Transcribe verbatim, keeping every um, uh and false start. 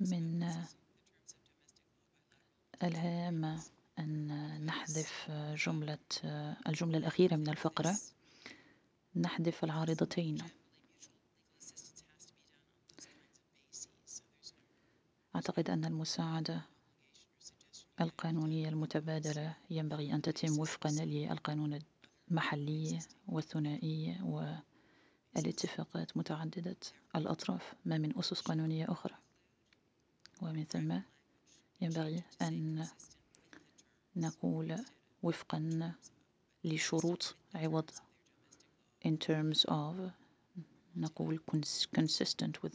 من الهام أن نحذف جملة الجملة الأخيرة من الفقرة، نحذف العارضتين. أعتقد أن المساعدة القانونية المتبادلة ينبغي أن تتم وفقا للقانون المحلي والثنائي والاتفاقات متعددة الأطراف، ما من أسس قانونية أخرى. ومن ثم ينبغي أن نقول وفقا لشروط عوض in terms of نقول consistent with